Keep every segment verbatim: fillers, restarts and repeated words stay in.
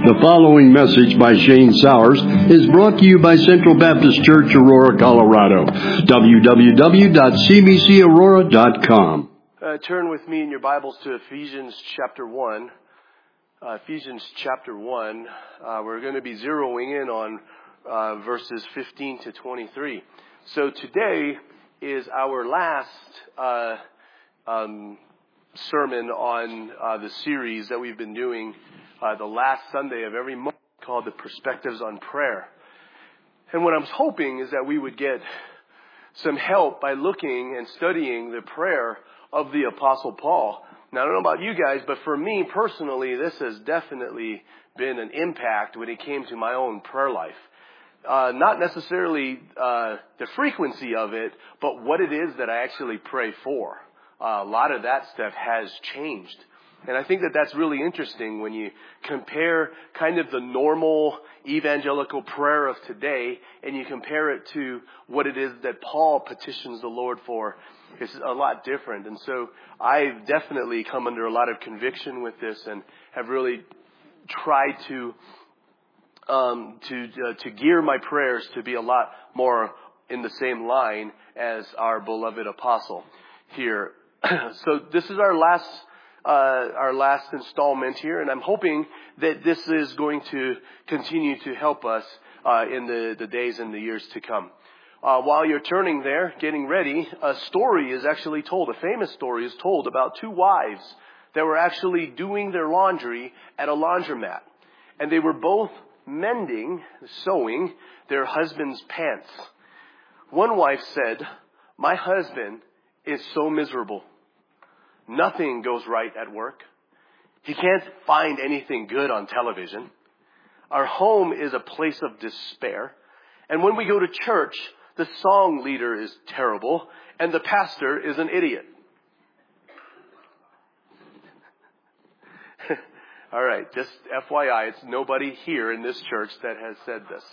The following message by Shane Sowers is brought to you by Central Baptist Church, Aurora, Colorado. w w w dot c b c aurora dot com. Uh, turn with me in your Bibles to Ephesians chapter one. Uh, Ephesians chapter one. Uh, we're going to be zeroing in on uh, verses fifteen to twenty-three. So today is our last uh, um, sermon on uh, the series that we've been doing uh, the last Sunday of every month, called the Perspectives on Prayer. And what I was hoping is that we would get some help by looking and studying the prayer of the Apostle Paul. Now, I don't know about you guys, but for me personally, this has definitely been an impact when it came to my own prayer life. Uh, not necessarily uh, the frequency of it, but what it is that I actually pray for. Uh, a lot of that stuff has changed. And I think that that's really interesting when you compare kind of the normal evangelical prayer of today and you compare it to what it is that Paul petitions the Lord for. It's a lot different. And so I've definitely come under a lot of conviction with this and have really tried to um, to uh, to gear my prayers to be a lot more in the same line as our beloved apostle here. So this is our last uh our last installment here, and I'm hoping that this is going to continue to help us uh in the, the days and the years to come. Uh, while you're turning there, getting ready, a story is actually told. A famous story is told about two wives that were actually doing their laundry at a laundromat. And they were both mending, sewing their husband's pants. One wife said, "My husband is so miserable. Nothing goes right at work. He can't find anything good on television. Our home is a place of despair. And when we go to church, the song leader is terrible, and the pastor is an idiot." All right, just F Y I, it's nobody here in this church that has said this.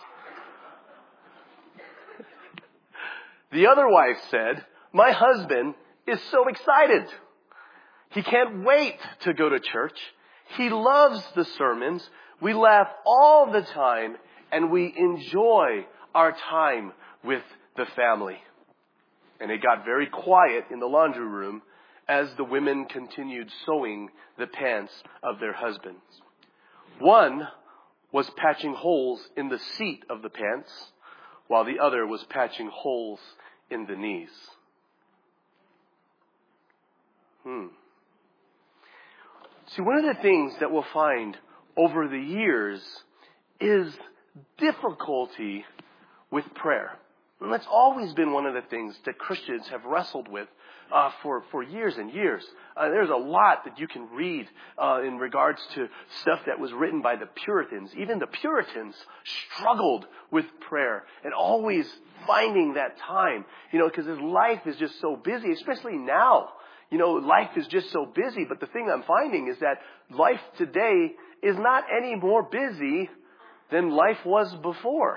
The other wife said, "My husband is so excited. He can't wait to go to church. He loves the sermons. We laugh all the time, and we enjoy our time with the family." And it got very quiet in the laundry room as the women continued sewing the pants of their husbands. One was patching holes in the seat of the pants, while the other was patching holes in the knees. Hmm. See, one of the things that we'll find over the years is difficulty with prayer. And that's always been one of the things that Christians have wrestled with uh, for, for years and years. Uh, there's a lot that you can read uh, in regards to stuff that was written by the Puritans. Even the Puritans struggled with prayer and always finding that time, you know, because his life is just so busy, especially now. You know, life is just so busy, but the thing I'm finding is that life today is not any more busy than life was before.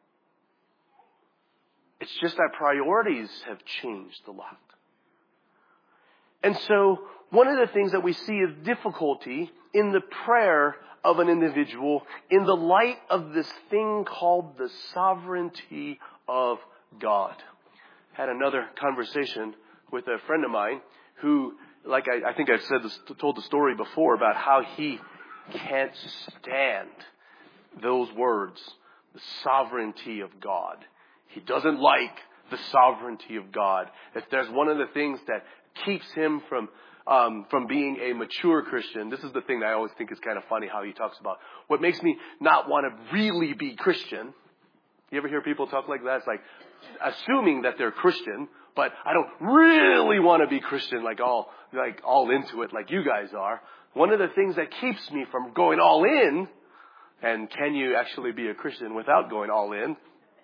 It's just our priorities have changed a lot. And so one of the things that we see is difficulty in the prayer of an individual in the light of this thing called the sovereignty of God. Had another conversation with a friend of mine who, like I, I think I've said this, told the story before about how he can't stand those words, the sovereignty of God. He doesn't like the sovereignty of God. If there's one of the things that keeps him from um, from being a mature Christian, this is the thing that I always think is kind of funny how he talks about what makes me not want to really be Christian. You ever hear people talk like that? It's like assuming that they're Christian, but I don't really want to be Christian, like all like all into it, like you guys are. One of the things that keeps me from going all in, and can you actually be a Christian without going all in?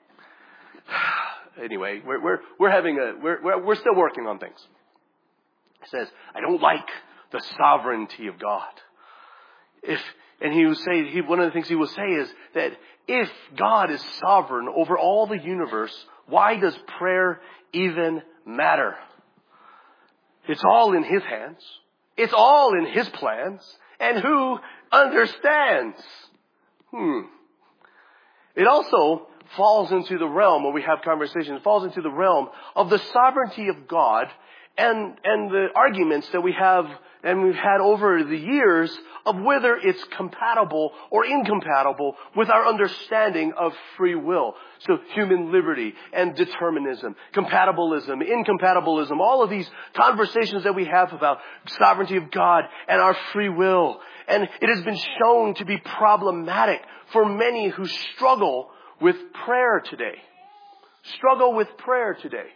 Anyway, we're we're we're having a we're we're, we're still working on things. It says, I don't like the sovereignty of God. If and he would say he one of the things he will say is that if God is sovereign over all the universe, why does prayer even matter? It's all in his hands. It's all in his plans. And who understands Hmm. It also falls into the realm, when we have conversations, falls into the realm of the sovereignty of God and, and the arguments that we have and we've had over the years of whether it's compatible or incompatible with our understanding of free will. So human liberty and determinism, compatibilism, incompatibilism, all of these conversations that we have about sovereignty of God and our free will. And it has been shown to be problematic for many who struggle with prayer today. Struggle with prayer today.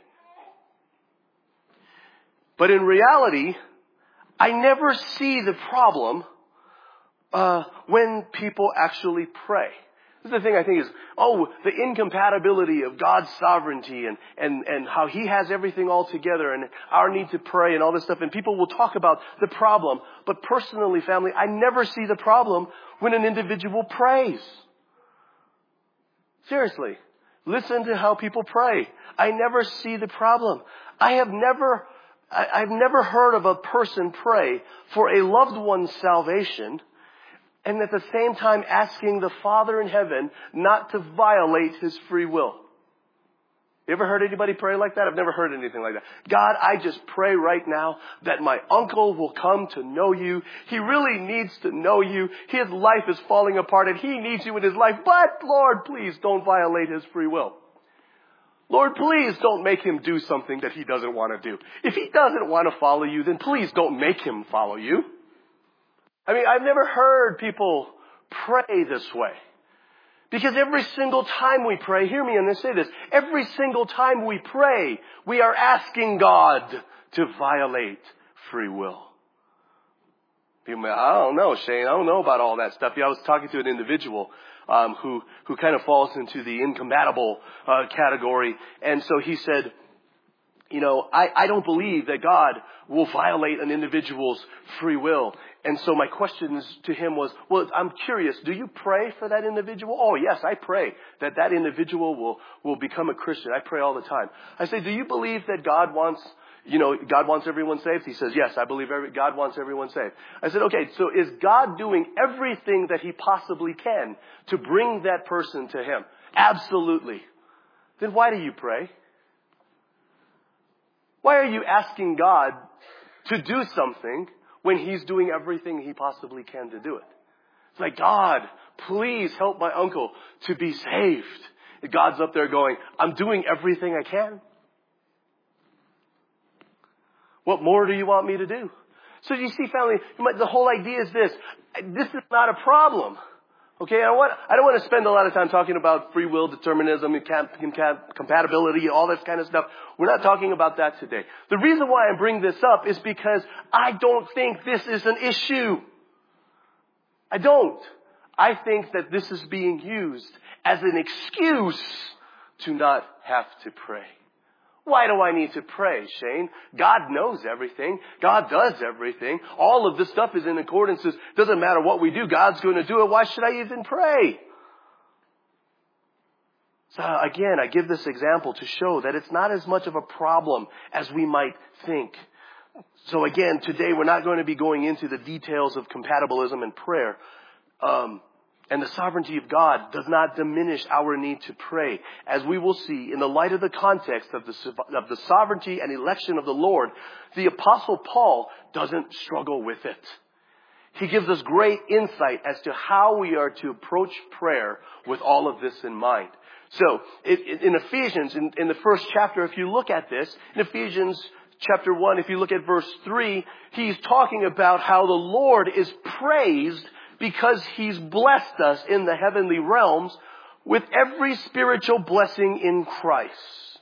But in reality, I never see the problem uh, when people actually pray. This is the thing I think is, oh, the incompatibility of God's sovereignty and, and, and how He has everything all together and our need to pray and all this stuff. And people will talk about the problem. But personally, family, I never see the problem when an individual prays. Seriously. Listen to how people pray. I never see the problem. I have never... I've never heard of a person pray for a loved one's salvation and at the same time asking the Father in heaven not to violate His free will. You ever heard anybody pray like that? I've never heard anything like that. God, I just pray right now that my uncle will come to know you. He really needs to know you. His life is falling apart and he needs you in his life. But Lord, please don't violate His free will. Lord, please don't make him do something that he doesn't want to do. If he doesn't want to follow you, then please don't make him follow you. I mean, I've never heard people pray this way. Because every single time we pray, hear me and I say this, every single time we pray, we are asking God to violate free will. People may, I don't know, Shane, I don't know about all that stuff. Yeah, I was talking to an individual Um, who who kind of falls into the incompatible uh, category. And so he said, you know, I, I don't believe that God will violate an individual's free will. And so my question to him was, well, I'm curious, do you pray for that individual? Oh, yes, I pray that that individual will, will become a Christian. I pray all the time. I say, do you believe that God wants You know, God wants everyone saved? He says, yes, I believe every, God wants everyone saved. I said, okay, so is God doing everything that He possibly can to bring that person to Him? Absolutely. Then why do you pray? Why are you asking God to do something when He's doing everything He possibly can to do it? It's like, God, please help my uncle to be saved. And God's up there going, I'm doing everything I can. What more do you want me to do? So you see, family, the whole idea is this. This is not a problem. Okay, I, want, I don't want to spend a lot of time talking about free will, determinism, compatibility, all this kind of stuff. We're not talking about that today. The reason why I bring this up is because I don't think this is an issue. I don't. I think that this is being used as an excuse to not have to pray. Why do I need to pray, Shane? God knows everything. God does everything. All of this stuff is in accordance. It doesn't matter what we do. God's going to do it. Why should I even pray? So again, I give this example to show that it's not as much of a problem as we might think. So again, today we're not going to be going into the details of compatibilism and prayer. Um, And the sovereignty of God does not diminish our need to pray. As we will see, in the light of the context of the, of the sovereignty and election of the Lord, the Apostle Paul doesn't struggle with it. He gives us great insight as to how we are to approach prayer with all of this in mind. So, it, it, in Ephesians, in, in the first chapter, if you look at this, in Ephesians chapter one, if you look at verse three, he's talking about how the Lord is praised because He's blessed us in the heavenly realms with every spiritual blessing in Christ.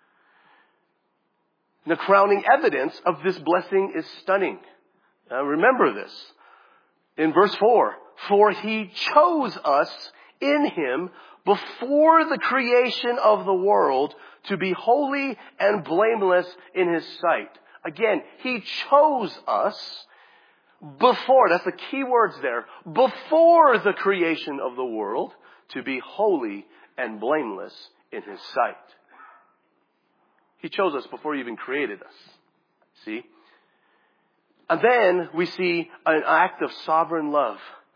The crowning evidence of this blessing is stunning. Now remember this. In verse four, for He chose us in Him before the creation of the world to be holy and blameless in His sight. Again, He chose us before, that's the key words there, before the creation of the world to be holy and blameless in His sight. He chose us before He even created us. See? And then we see an act of sovereign love.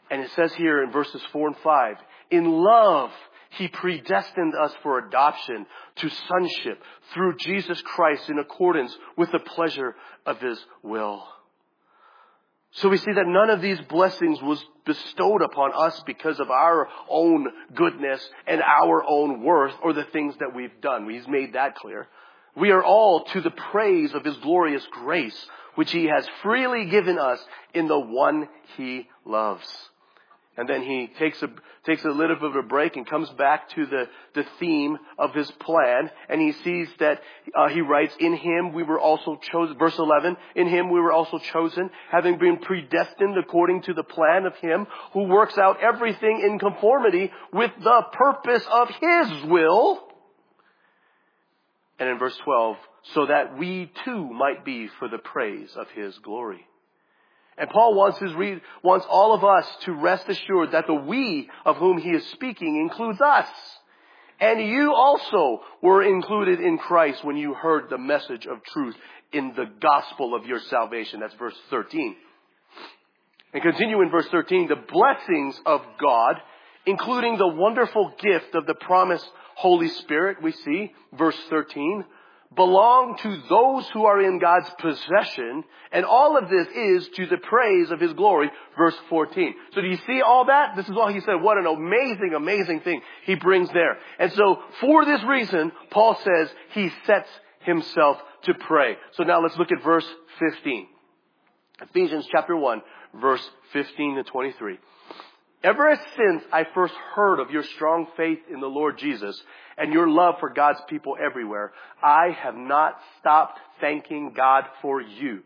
And it says here in verses four and five, in love, He predestined us for adoption to sonship through Jesus Christ in accordance with the pleasure of His will. So we see that none of these blessings was bestowed upon us because of our own goodness and our own worth or the things that we've done. He's made that clear. We are all to the praise of His glorious grace, which He has freely given us in the one He loves. And then he takes a takes a little bit of a break and comes back to the, the theme of His plan. And he sees that uh, he writes, in Him we were also chosen. Verse eleven, in Him we were also chosen, having been predestined according to the plan of Him who works out everything in conformity with the purpose of His will. And in verse twelve, so that we too might be for the praise of His glory. And Paul wants his read, wants all of us to rest assured that the we of whom he is speaking includes us. And you also were included in Christ when you heard the message of truth in the gospel of your salvation. That's verse thirteen. And continue in verse thirteen, the blessings of God, including the wonderful gift of the promised Holy Spirit, we see, verse thirteen, belong to those who are in God's possession, and all of this is to the praise of His glory, verse fourteen. So do you see all that? This is all he said. What an amazing, amazing thing he brings there. And so for this reason, Paul says he sets himself to pray. So now let's look at verse fifteen. Ephesians chapter one, verse fifteen to twenty-three. Ever since I first heard of your strong faith in the Lord Jesus and your love for God's people everywhere, I have not stopped thanking God for you.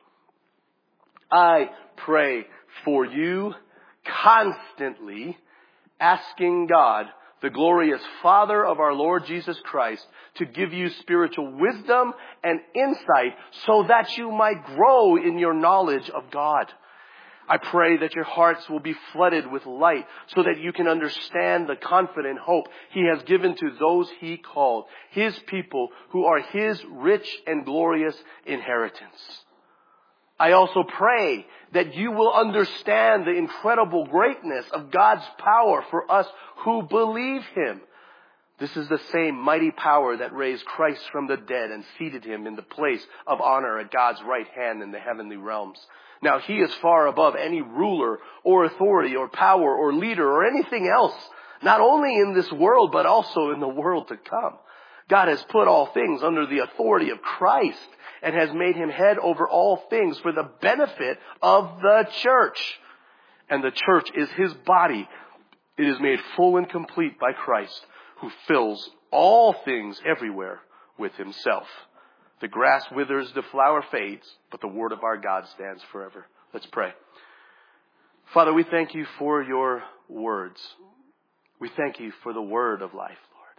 I pray for you constantly, asking God, the glorious Father of our Lord Jesus Christ, to give you spiritual wisdom and insight so that you might grow in your knowledge of God. I pray that your hearts will be flooded with light so that you can understand the confident hope He has given to those He called, His people who are His rich and glorious inheritance. I also pray that you will understand the incredible greatness of God's power for us who believe Him. This is the same mighty power that raised Christ from the dead and seated Him in the place of honor at God's right hand in the heavenly realms. Now He is far above any ruler or authority or power or leader or anything else, not only in this world, but also in the world to come. God has put all things under the authority of Christ and has made Him head over all things for the benefit of the church. And the church is His body. It is made full and complete by Christ, who fills all things everywhere with Himself. The grass withers, the flower fades, but the word of our God stands forever. Let's pray. Father, we thank you for your words. We thank you for the word of life, Lord.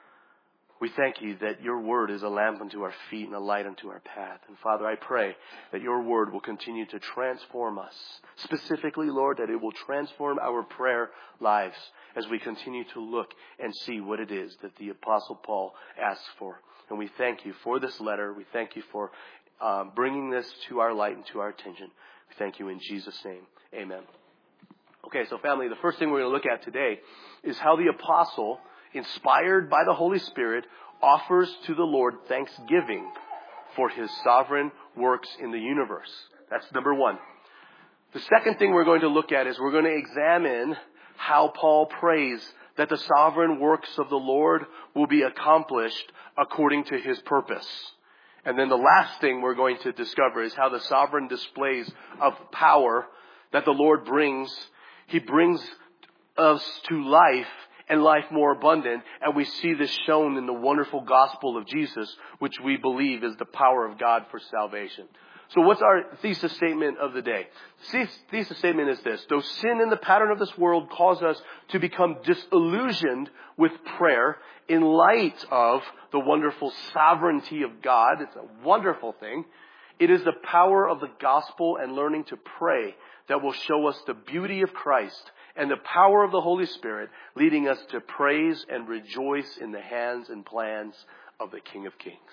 We thank you that your word is a lamp unto our feet and a light unto our path. And Father, I pray that your word will continue to transform us. Specifically, Lord, that it will transform our prayer lives as we continue to look and see what it is that the Apostle Paul asks for. And we thank you for this letter. We thank you for um, bringing this to our light and to our attention. We thank you in Jesus' name. Amen. Okay, so family, the first thing we're going to look at today is how the apostle, inspired by the Holy Spirit, offers to the Lord thanksgiving for His sovereign works in the universe. That's number one. The second thing we're going to look at is we're going to examine how Paul prays that the sovereign works of the Lord will be accomplished according to His purpose. And then the last thing we're going to discover is how the sovereign displays of power that the Lord brings, He brings us to life and life more abundant. And we see this shown in the wonderful gospel of Jesus, which we believe is the power of God for salvation. So what's our thesis statement of the day? The thesis statement is this: though sin and the pattern of this world cause us to become disillusioned with prayer, in light of the wonderful sovereignty of God, it's a wonderful thing, it is the power of the gospel and learning to pray that will show us the beauty of Christ and the power of the Holy Spirit, leading us to praise and rejoice in the hands and plans of the King of Kings.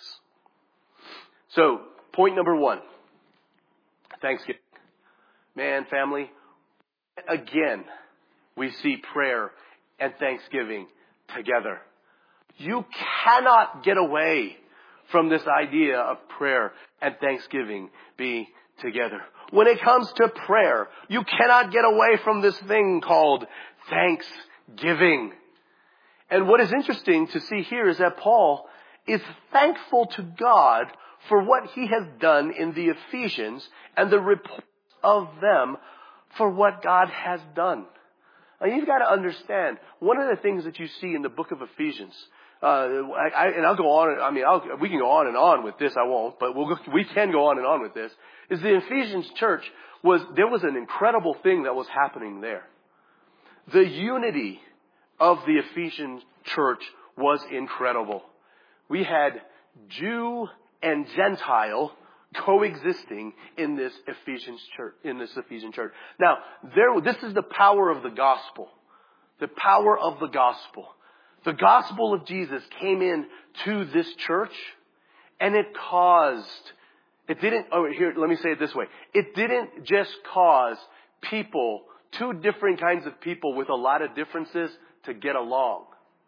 So, point number one. Thanksgiving. Man, family, Again, we see prayer and thanksgiving together. You cannot get away from this idea of prayer and thanksgiving being together. When it comes to prayer, you cannot get away from this thing called thanksgiving. And what is interesting to see here is that Paul is thankful to God for what he has done in the Ephesians and the reports of them for what God has done. Now, you've got to understand, one of the things that you see in the book of Ephesians, uh, I, I, and I'll go on, I mean, I'll, we can go on and on with this, I won't, but we'll go, we can go on and on with this, is the Ephesians church was, there was an incredible thing that was happening there. The unity of the Ephesian church was incredible. We had Jew and Gentile coexisting in this Ephesians church, in this Ephesian church. Now, there, this is the power of the gospel. The power of the gospel. The gospel of Jesus came in to this church, and it caused, it didn't, oh, here, let me say it this way. It didn't just cause people, two different kinds of people with a lot of differences to get along.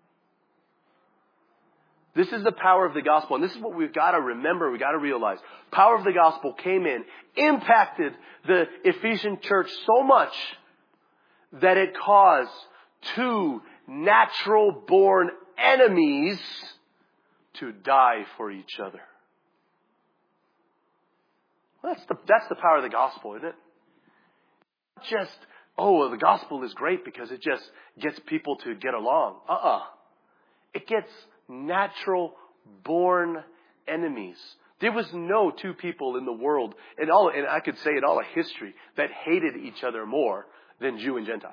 This is the power of the gospel, and this is what we've got to remember, we've got to realize. Power of the gospel came in, impacted the Ephesian church so much that it caused two natural-born enemies to die for each other. Well, that's the, that's the power of the gospel, isn't it? Not just, oh, well, the gospel is great because it just gets people to get along. Uh-uh. It gets natural-born enemies. There was no two people in the world, and all, and I could say in all of history, that hated each other more than Jew and Gentile.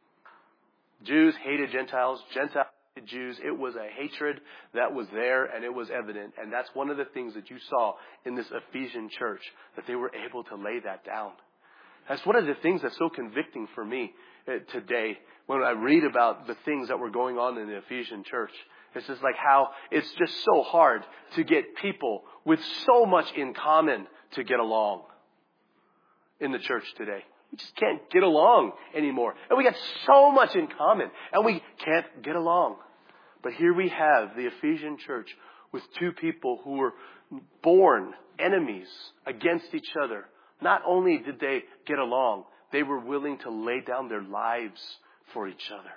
Jews hated Gentiles. Gentiles hated Jews. It was a hatred that was there, and it was evident. And that's one of the things that you saw in this Ephesian church, that they were able to lay that down. That's one of the things that's so convicting for me today when I read about the things that were going on in the Ephesian church. It's just like how it's just so hard to get people with so much in common to get along in the church today. We just can't get along anymore. And we got so much in common, and we can't get along. But here we have the Ephesian church with two people who were born enemies against each other. Not only did they get along, they were willing to lay down their lives for each other.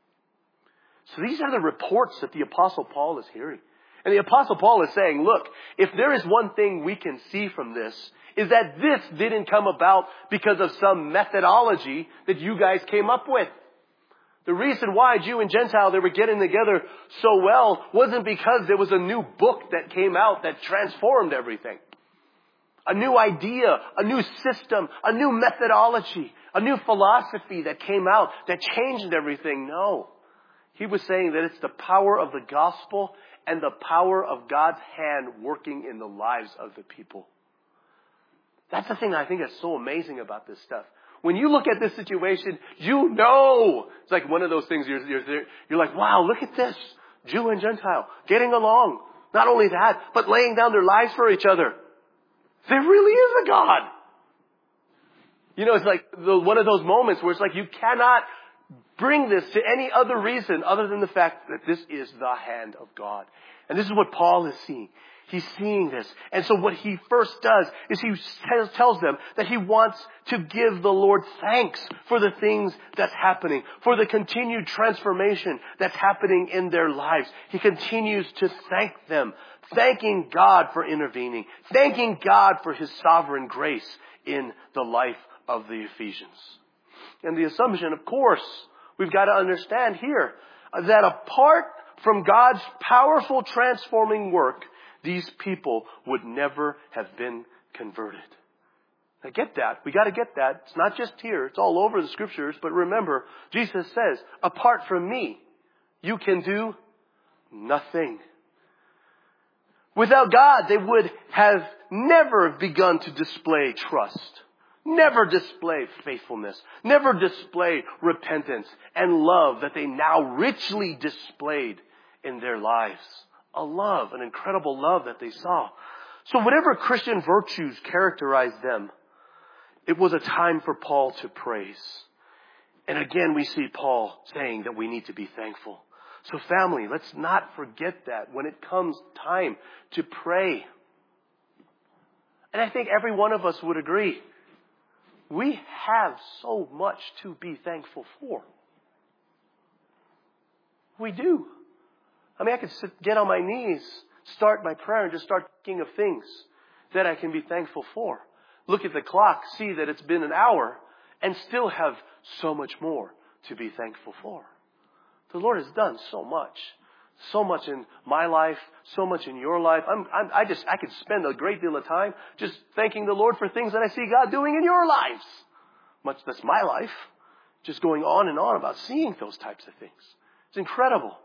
So these are the reports that the Apostle Paul is hearing. And the Apostle Paul is saying, look, if there is one thing we can see from this, is that this didn't come about because of some methodology that you guys came up with. The reason why Jew and Gentile, they were getting together so well wasn't because there was a new book that came out that transformed everything. A new idea, a new system, a new methodology, a new philosophy that came out that changed everything. No. He was saying that it's the power of the gospel and the power of God's hand working in the lives of the people. That's the thing I think is so amazing about this stuff. When you look at this situation, you know. It's like one of those things, you're, you're, you're like, wow, look at this. Jew and Gentile getting along. Not only that, but laying down their lives for each other. There really is a God. You know, it's like the, one of those moments where it's like you cannot bring this to any other reason other than the fact that this is the hand of God. And this is what Paul is seeing. He's seeing this. And so what he first does is he tells them that he wants to give the Lord thanks for the things that's happening, for the continued transformation that's happening in their lives. He continues to thank them, thanking God for intervening, thanking God for his sovereign grace in the life of the Ephesians. And the assumption, of course, we've got to understand here that apart from God's powerful transforming work, these people would never have been converted. Now get that. We got to get that. It's not just here. It's all over the scriptures. But remember, Jesus says, apart from me, you can do nothing. Without God, they would have never begun to display trust. Never display faithfulness. Never display repentance and love that they now richly displayed in their lives. A love, an incredible love that they saw. So whatever Christian virtues characterized them, it was a time for Paul to praise. And again, we see Paul saying that we need to be thankful. So family, let's not forget that when it comes time to pray. And I think every one of us would agree. We have so much to be thankful for. We do. I mean, I could sit, get on my knees, start my prayer, and just start thinking of things that I can be thankful for. Look at the clock, see that it's been an hour, and still have so much more to be thankful for. The Lord has done so much. So much in my life, so much in your life. I'm, I'm, I just, I could spend a great deal of time just thanking the Lord for things that I see God doing in your lives. Much that's my life. Just going on and on about seeing those types of things. It's incredible.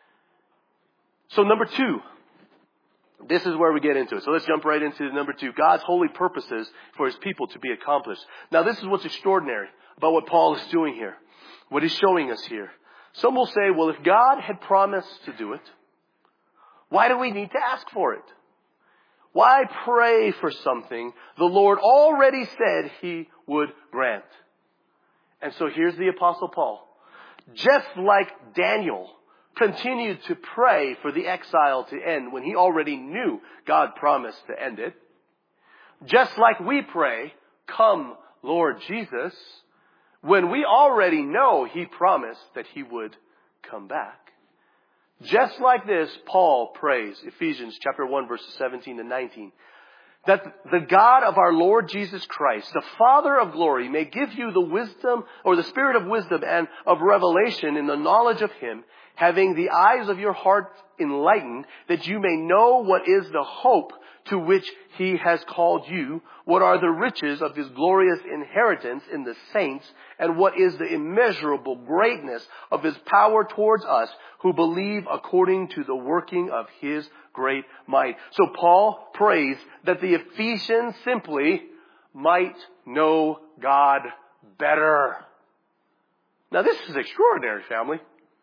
So number two, this is where we get into it. So let's jump right into number two. God's holy purposes for His people to be accomplished. Now this is what's extraordinary about what Paul is doing here. What he's showing us here. Some will say, well, if God had promised to do it, why do we need to ask for it? Why pray for something the Lord already said He would grant? And so here's the Apostle Paul. Just like Daniel continued to pray for the exile to end when he already knew God promised to end it. Just like we pray, come Lord Jesus, when we already know He promised that He would come back. Just like this, Paul prays, Ephesians chapter one, verses seventeen and nineteen, that the God of our Lord Jesus Christ, the Father of glory, may give you the wisdom or the spirit of wisdom and of revelation in the knowledge of Him, having the eyes of your heart enlightened, that you may know what is the hope to which He has called you, what are the riches of His glorious inheritance in the saints, and what is the immeasurable greatness of His power towards us who believe according to the working of His great might. So Paul prays that the Ephesians simply might know God better. Now this is extraordinary, family.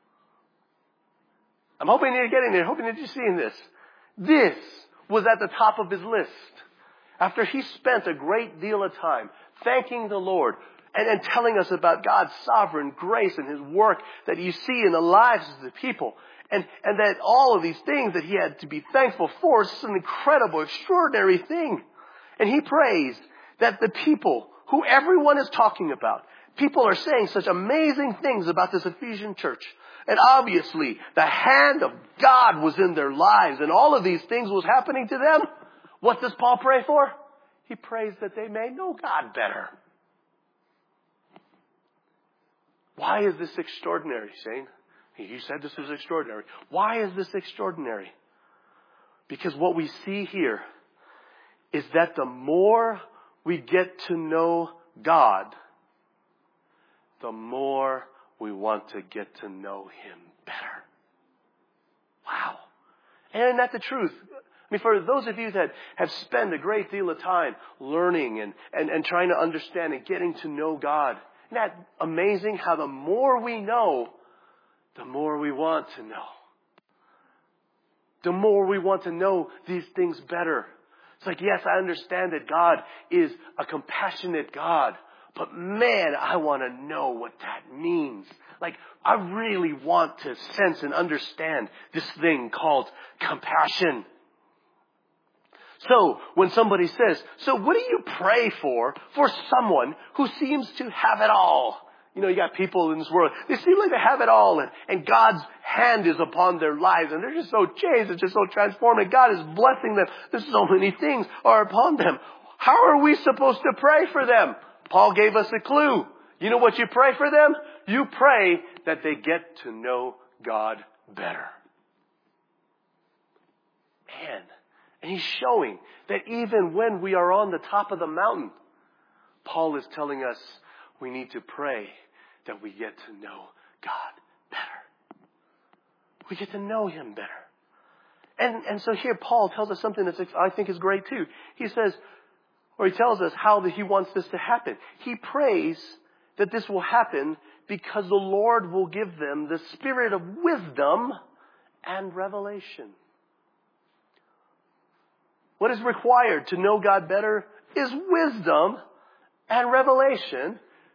I'm hoping you're getting there, hoping that you're seeing this. This was at the top of his list. After he spent a great deal of time thanking the Lord and, and telling us about God's sovereign grace and His work that you see in the lives of the people. And, and that all of these things that he had to be thankful for is an incredible, extraordinary thing. And he prays that the people who everyone is talking about, people are saying such amazing things about this Ephesian church. And obviously, the hand of God was in their lives, and all of these things was happening to them. What does Paul pray for? He prays that they may know God better. Why is this extraordinary, Shane? You said this was extraordinary. Why is this extraordinary? Because what we see here is that the more we get to know God, the more we want to get to know Him better. Wow. And isn't that the truth? I mean, for those of you that have spent a great deal of time learning and, and, and trying to understand and getting to know God, isn't that amazing how the more we know, the more we want to know. The more we want to know these things better. It's like, yes, I understand that God is a compassionate God. But man, I want to know what that means. Like, I really want to sense and understand this thing called compassion. So, when somebody says, so what do you pray for, for someone who seems to have it all? You know, you got people in this world, they seem like they have it all, and, and God's hand is upon their lives, and they're just so changed, it's just so transformed, and God is blessing them. There's so many things are upon them. How are we supposed to pray for them? Paul gave us a clue. You know what you pray for them? You pray that they get to know God better. Man. And he's showing that even when we are on the top of the mountain, Paul is telling us we need to pray that we get to know God better. We get to know Him better. And, and so here Paul tells us something that I think is great too. He says, or he tells us how that he wants this to happen. He prays that this will happen because the Lord will give them the spirit of wisdom and revelation. What is required to know God better is wisdom and revelation,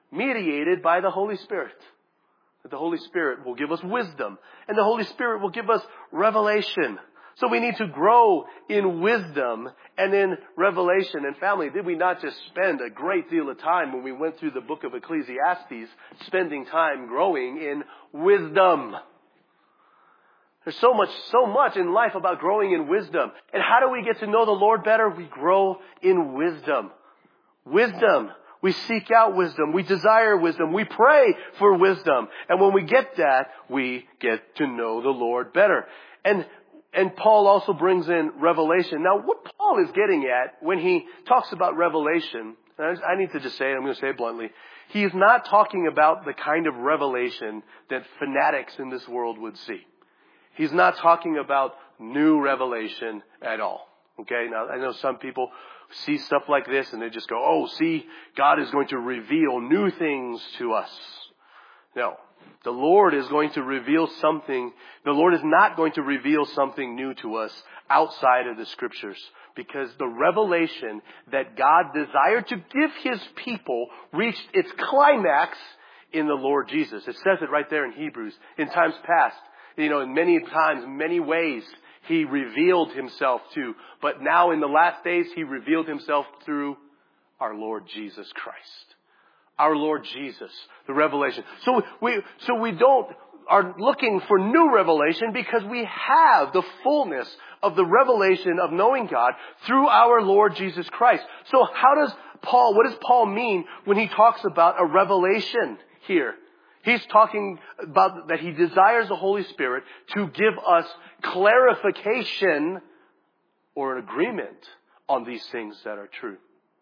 mediated by the Holy Spirit. That the Holy Spirit will give us wisdom, and the Holy Spirit will give us revelation. So we need to grow in wisdom and in revelation. And family, did we not just spend a great deal of time when we went through the book of Ecclesiastes, spending time growing in wisdom? There's so much, so much in life about growing in wisdom. And how do we get to know the Lord better? We grow in wisdom. Wisdom. We seek out wisdom. We desire wisdom. We pray for wisdom. And when we get that, we get to know the Lord better. And And Paul also brings in revelation. Now, what Paul is getting at when he talks about revelation, and I need to just say it, I'm going to say it bluntly, he is not talking about the kind of revelation that fanatics in this world would see. He's not talking about new revelation at all. Okay? Now, I know some people see stuff like this and they just go, oh, see, God is going to reveal new things to us. No. The Lord is going to reveal something. The Lord is not going to reveal something new to us outside of the Scriptures, because the revelation that God desired to give His people reached its climax in the Lord Jesus. It says it right there in Hebrews. In times past, you know, in many times, many ways, He revealed Himself to. But now in the last days, He revealed Himself through our Lord Jesus Christ. Our Lord Jesus, the revelation. So we, so we don't, are looking for new revelation because we have the fullness of the revelation of knowing God through our Lord Jesus Christ. So how does Paul, what does Paul mean when he talks about a revelation here? He's talking about that he desires the Holy Spirit to give us clarification or an agreement on these things that are true.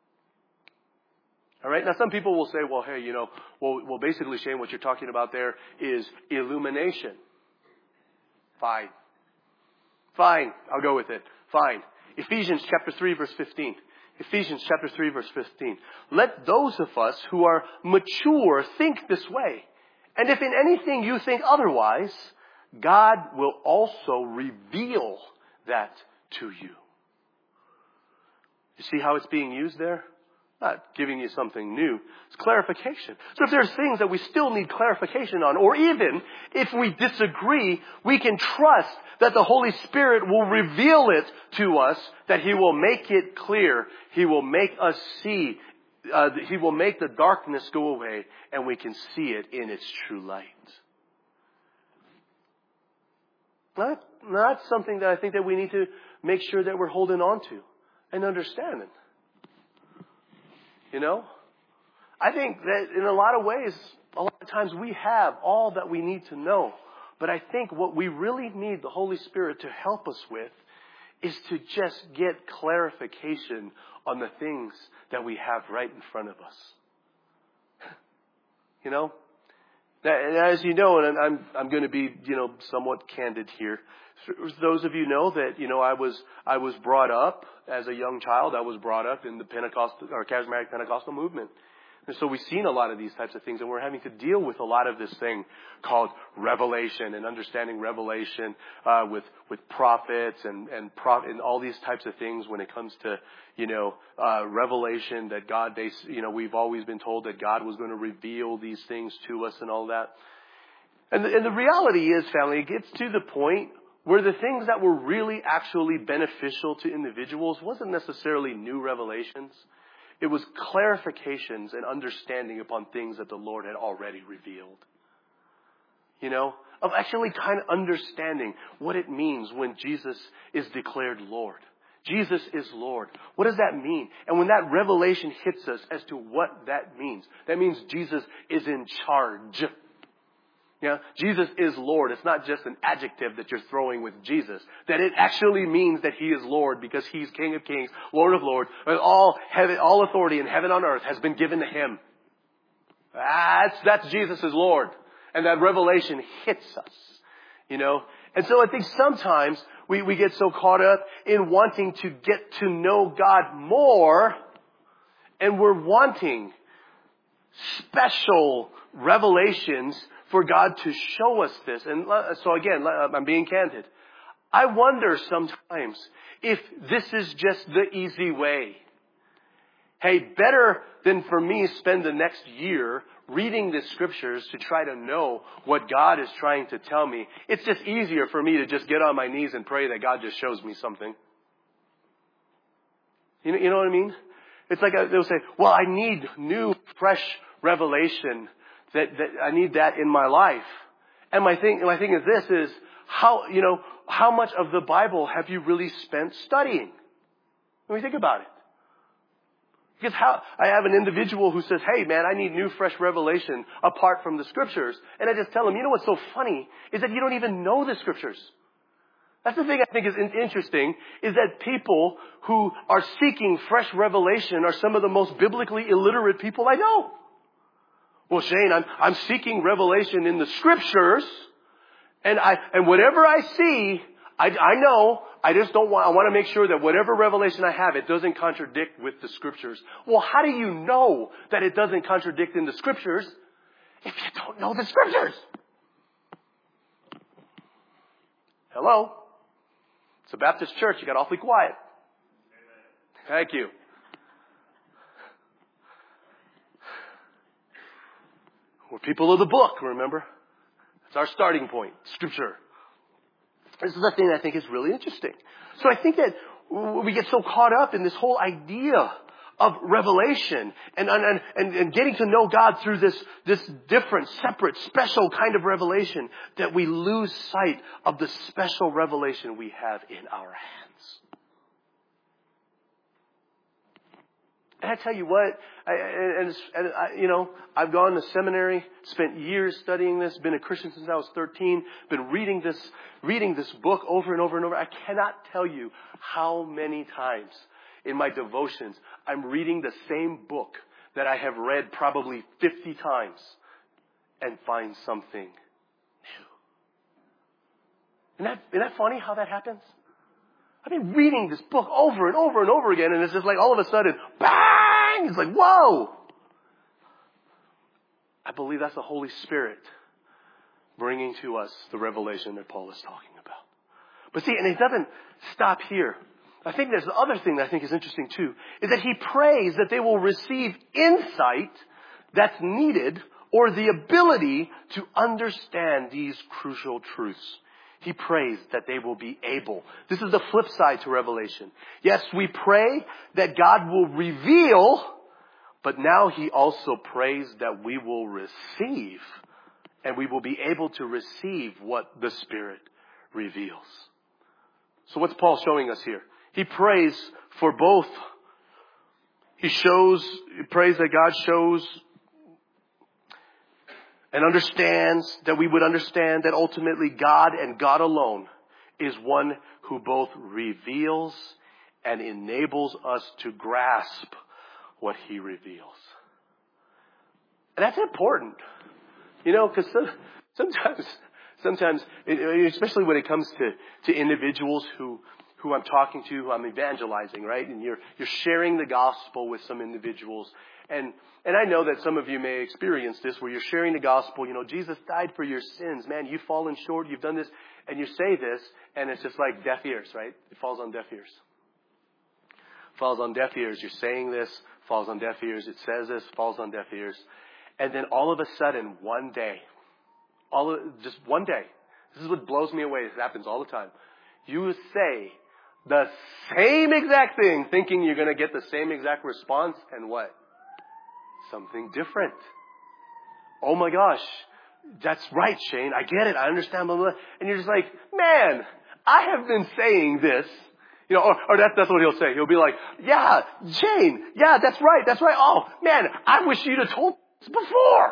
All right. Now, some people will say, well, hey, you know, well, well, basically, Shane, what you're talking about there is illumination. Fine. Fine. I'll go with it. Fine. Ephesians chapter three, verse fifteen. Ephesians chapter three, verse fifteen. Let those of us who are mature think this way. And if in anything you think otherwise, God will also reveal that to you. You see how it's being used there? Not giving you something new. It's clarification. So if there's things that we still need clarification on, or even if we disagree, we can trust that the Holy Spirit will reveal it to us, that He will make it clear. He will make us see. Uh, he will make the darkness go away, and we can see it in its true light. Not, not something that I think that we need to make sure that we're holding on to and understanding. You know, I think that in a lot of ways, a lot of times we have all that we need to know. But I think what we really need the Holy Spirit to help us with is to just get clarification on the things that we have right in front of us. You know, and as you know, and I'm I'm going to be, you know, somewhat candid here. Those of you know that, you know, I was I was brought up as a young child. I was brought up in the Pentecostal or Charismatic Pentecostal movement. And so we've seen a lot of these types of things, and we're having to deal with a lot of this thing called revelation and understanding revelation uh, with with prophets and and, prof- and all these types of things when it comes to, you know, uh, revelation that God, they, you know, we've always been told that God was going to reveal these things to us and all that. And the, and the reality is, family, it gets to the point where the things that were really actually beneficial to individuals wasn't necessarily new revelations. It was clarifications and understanding upon things that the Lord had already revealed. You know, of actually kind of understanding what it means when Jesus is declared Lord. Jesus is Lord. What does that mean? And when that revelation hits us as to what that means, that means Jesus is in charge. Yeah, Jesus is Lord. It's not just an adjective that you're throwing with Jesus. That it actually means that He is Lord because He's King of Kings, Lord of Lords. All heaven, all authority in heaven and on earth has been given to Him. That's, that's Jesus is Lord. And that revelation hits us, you know. And so I think sometimes we, we get so caught up in wanting to get to know God more, and we're wanting special revelations for God to show us this. And so again, I'm being candid. I wonder sometimes if this is just the easy way. Hey, better than for me spend the next year reading the scriptures to try to know what God is trying to tell me. It's just easier for me to just get on my knees and pray that God just shows me something. You know, you know what I mean? It's like they'll say, well, I need new, fresh revelation. That, that I need that in my life. And my thing, my thing is this is, how, you know, how much of the Bible have you really spent studying? Let me think about it. Because how, I have an individual who says, hey man, I need new fresh revelation apart from the scriptures. And I just tell him, you know what's so funny is that you don't even know the scriptures. That's the thing I think is interesting, is that people who are seeking fresh revelation are some of the most biblically illiterate people I know. Well, Shane, I'm, I'm seeking revelation in the scriptures, and I, and whatever I see, I, I know, I just don't want, I want to make sure that whatever revelation I have, it doesn't contradict with the scriptures. Well, how do you know that it doesn't contradict in the scriptures if you don't know the scriptures? Hello? It's a Baptist church. You got awfully quiet. Thank you. We're people of the book, remember? That's our starting point, scripture. This is the thing I think is really interesting. So I think that we get so caught up in this whole idea of revelation and, and, and, and getting to know God through this, this different, separate, special kind of revelation that we lose sight of the special revelation we have in our hands. And I tell you what, I, and, and I, you know, I've gone to seminary, spent years studying this, been a Christian since I was thirteen, been reading this, reading this book over and over and over. I cannot tell you how many times in my devotions I'm reading the same book that I have read probably fifty times and find something new. Isn't that, isn't that funny how that happens? I've been reading this book over and over and over again, and it's just like all of a sudden, bang! It's like, whoa! I believe that's the Holy Spirit bringing to us the revelation that Paul is talking about. But see, and it doesn't stop here. I think there's the other thing that I think is interesting too, is that he prays that they will receive insight that's needed or the ability to understand these crucial truths. He prays that they will be able. This is the flip side to revelation. Yes, we pray that God will reveal, but now he also prays that we will receive, and we will be able to receive what the Spirit reveals. So what's Paul showing us here? He prays for both. He shows, he prays that God shows and understands, that we would understand that ultimately God and God alone is one who both reveals and enables us to grasp what he reveals. And that's important, you know, because sometimes, sometimes, especially when it comes to, to individuals who, who I'm talking to, who I'm evangelizing, right? And you're, you're sharing the gospel with some individuals. And, and I know that some of you may experience this where you're sharing the gospel, you know, Jesus died for your sins. Man, you've fallen short. You've done this. And you say this and it's just like deaf ears, right? It falls on deaf ears. Falls on deaf ears. You're saying this, falls on deaf ears. It says this, falls on deaf ears. And then all of a sudden, one day, all of, just one day, this is what blows me away. This happens all the time. You say the same exact thing thinking you're going to get the same exact response, and what? Something different. Oh my gosh, that's right, Shane. I get it. I understand. Blah, blah. And you're just like, man, I have been saying this. You know, or, or that's, that's what he'll say. He'll be like, yeah, Shane, yeah, that's right. That's right. Oh, man, I wish you'd have told us before.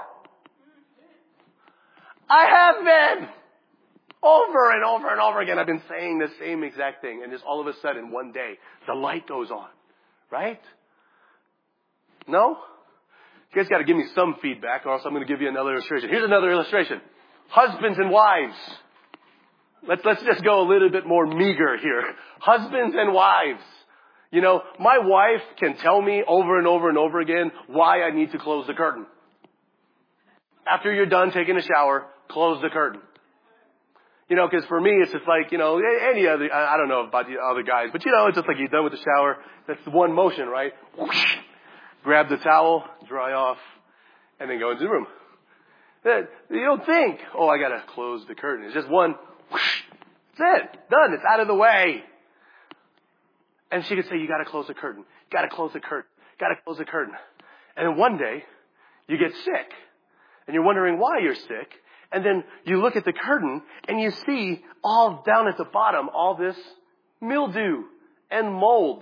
I have been. Over and over and over again, I've been saying the same exact thing. And just all of a sudden, one day, the light goes on. Right? No? You guys got to give me some feedback, or else I'm going to give you another illustration. Here's another illustration. Husbands and wives. Let's, let's just go a little bit more meager here. Husbands and wives. You know, my wife can tell me over and over and over again why I need to close the curtain. After you're done taking a shower, close the curtain. You know, because for me, it's just like, you know, any other, I don't know about the other guys, but you know, it's just like you're done with the shower. That's the one motion, right? Whoosh. grab the towel, dry off, and then go into the room. You don't think, oh, I got to close the curtain. It's just one, whoosh, that's it, done. It's out of the way. And she could say, you got to close the curtain. You got to close the curtain. Got to close the curtain. And then one day, you get sick. And you're wondering why you're sick. And then you look at the curtain and you see all down at the bottom, all this mildew and mold.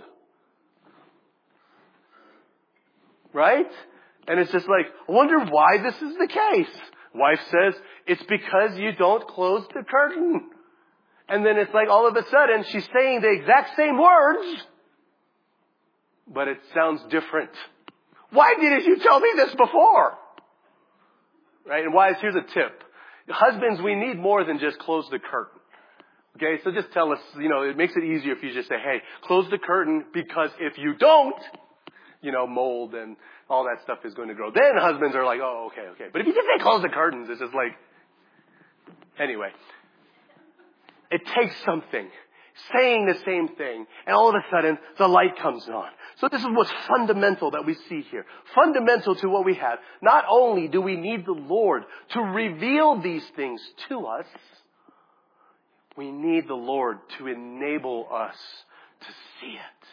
Right? And it's just like, I wonder why this is the case. Wife says, it's because you don't close the curtain. And then it's like all of a sudden she's saying the exact same words, but it sounds different. Why didn't you tell me this before? Right? And wives, here's a tip. Husbands, we need more than just close the curtain. Okay, so just tell us, you know, it makes it easier if you just say, hey, close the curtain, because if you don't, you know, mold and all that stuff is going to grow. Then husbands are like, oh, okay, okay. But if you just say close the curtains, it's just like, anyway. It takes something, saying the same thing, and all of a sudden, the light comes on. So this is what's fundamental that we see here. Fundamental to what we have. Not only do we need the Lord to reveal these things to us, we need the Lord to enable us to see it.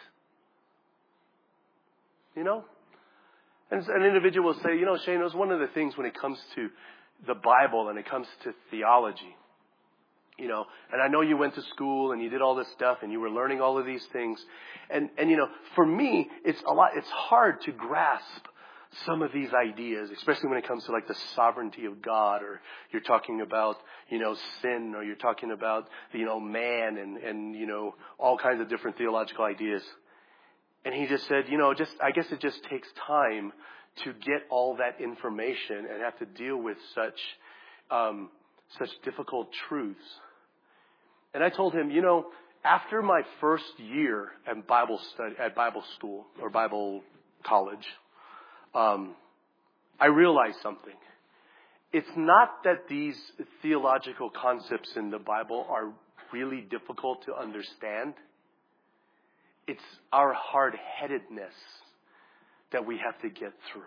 You know? And an individual will say, you know, Shane, it was one of the things when it comes to the Bible and it comes to theology. You know, and I know you went to school and you did all this stuff and you were learning all of these things. And, and you know, for me, it's a lot, it's hard to grasp some of these ideas, especially when it comes to like the sovereignty of God, or you're talking about, you know, sin, or you're talking about, you know, man and, and, you know, all kinds of different theological ideas. And he just said, you know, just, I guess it just takes time to get all that information and have to deal with such, um, such difficult truths. And I told him, you know, after my first year at Bible study, at Bible school or Bible college, um, I realized something. It's not that these theological concepts in the Bible are really difficult to understand. It's our hard-headedness that we have to get through.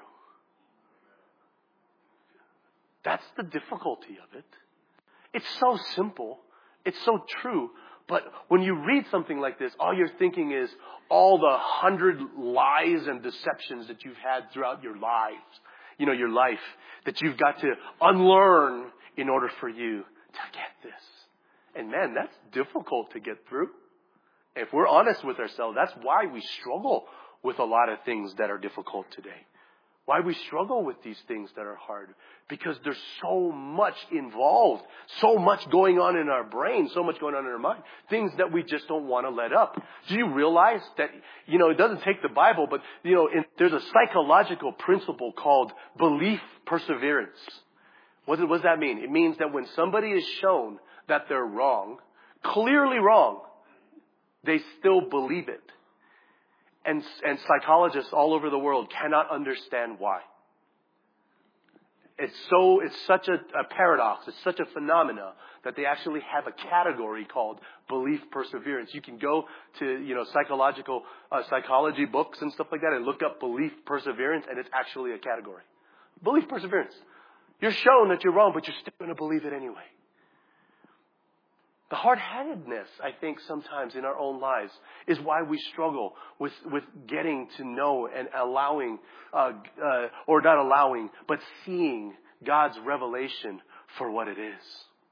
That's the difficulty of it. It's so simple. It's so true. But when you read something like this, all you're thinking is all the hundred lies and deceptions that you've had throughout your lives, you know, your life, that you've got to unlearn in order for you to get this. And man, that's difficult to get through. If we're honest with ourselves, that's why we struggle with a lot of things that are difficult today. Why we struggle with these things that are hard. Because there's so much involved. So much going on in our brain. So much going on in our mind. Things that we just don't want to let up. Do you realize that, you know, it doesn't take the Bible, but, you know, in, there's a psychological principle called belief perseverance. What does, what does that mean? It means that when somebody is shown that they're wrong, clearly wrong, they still believe it. And, and psychologists all over the world cannot understand why. It's so, it's such a, a paradox. It's such a phenomena that they actually have a category called belief perseverance. You can go to, you know, psychological, uh, psychology books and stuff like that and look up belief perseverance, and it's actually a category. Belief perseverance. You're shown that you're wrong, but you're still going to believe it anyway. The hard-headedness, I think, sometimes in our own lives is why we struggle with, with getting to know and allowing, uh, uh, or not allowing, but seeing God's revelation for what it is.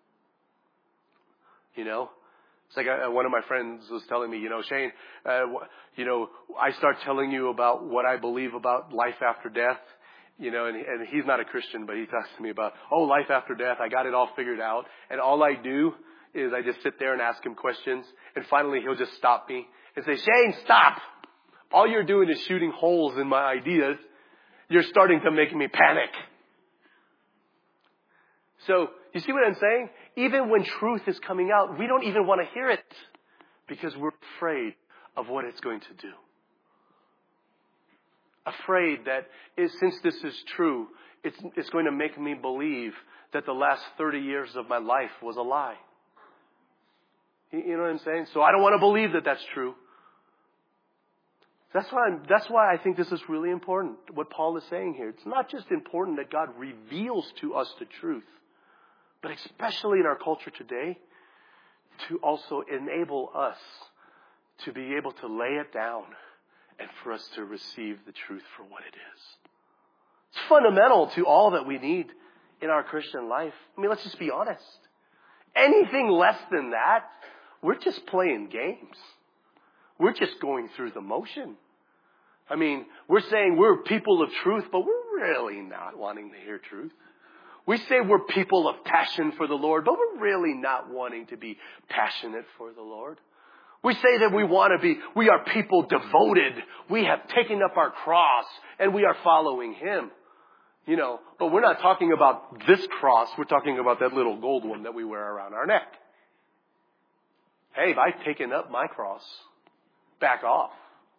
You know? It's like uh, one of my friends was telling me, you know, Shane, uh, you know, I start telling you about what I believe about life after death. You know, and, and he's not a Christian, but he talks to me about, oh, life after death, I got it all figured out. And all I do is I just sit there and ask him questions, and finally he'll just stop me and say, Shane, stop. All you're doing is shooting holes in my ideas. You're starting to make me panic. So, you see what I'm saying? Even when truth is coming out, we don't even want to hear it because we're afraid of what it's going to do. Afraid that is, since this is true, it's, it's going to make me believe that the last thirty years of my life was a lie. You know what I'm saying? So I don't want to believe that that's true. That's why I'm, that's why I think this is really important, what Paul is saying here. It's not just important that God reveals to us the truth, but especially in our culture today, to also enable us to be able to lay it down and for us to receive the truth for what it is. It's fundamental to all that we need in our Christian life. I mean, let's just be honest. Anything less than that, we're just playing games. We're just going through the motion. I mean, we're saying we're people of truth, but we're really not wanting to hear truth. We say we're people of passion for the Lord, but we're really not wanting to be passionate for the Lord. We say that we want to be, we are people devoted. We have taken up our cross and we are following Him. You know, but we're not talking about this cross. We're talking about that little gold one that we wear around our neck. Hey, I've taken up my cross. Back off.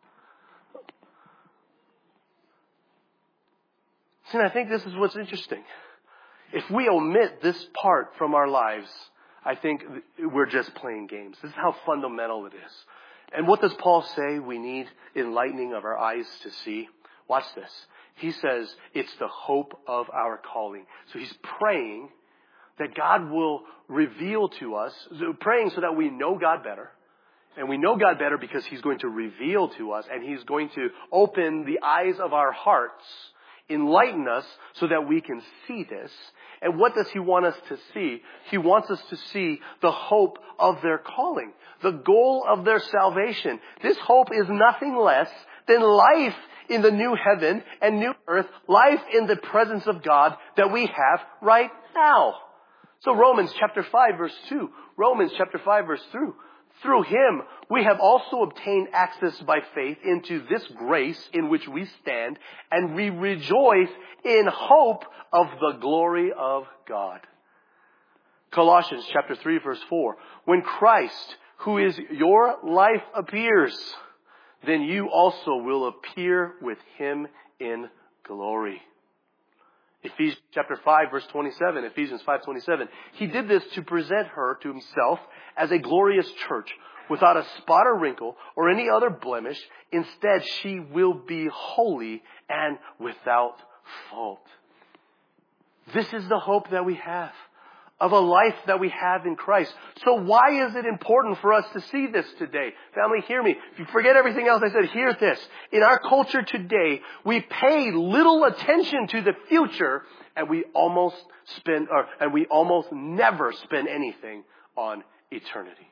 See, and I think this is what's interesting. If we omit this part from our lives, I think we're just playing games. This is how fundamental it is. And what does Paul say we need enlightening of our eyes to see? Watch this. He says it's the hope of our calling. So he's praying that God will reveal to us, praying so that we know God better. And we know God better because He's going to reveal to us and He's going to open the eyes of our hearts, enlighten us so that we can see this. And what does He want us to see? He wants us to see the hope of their calling, the goal of their salvation. This hope is nothing less than life in the new heaven and new earth, life in the presence of God that we have right now. So Romans chapter five verse two, Romans chapter five verse two. Through Him, we have also obtained access by faith into this grace in which we stand, and we rejoice in hope of the glory of God. Colossians chapter three, verse four. When Christ, who is your life, appears, then you also will appear with Him in glory. Ephesians chapter five, verse twenty-seven, Ephesians five twenty-seven. He did this to present her to Himself as a glorious church, without a spot or wrinkle or any other blemish. Instead, she will be holy and without fault. This is the hope that we have, of a life that we have in Christ. So why is it important for us to see this today? Family, hear me. If you forget everything else I said, hear this. In our culture today, we pay little attention to the future, and we almost spend, or, and we almost never spend anything on eternity.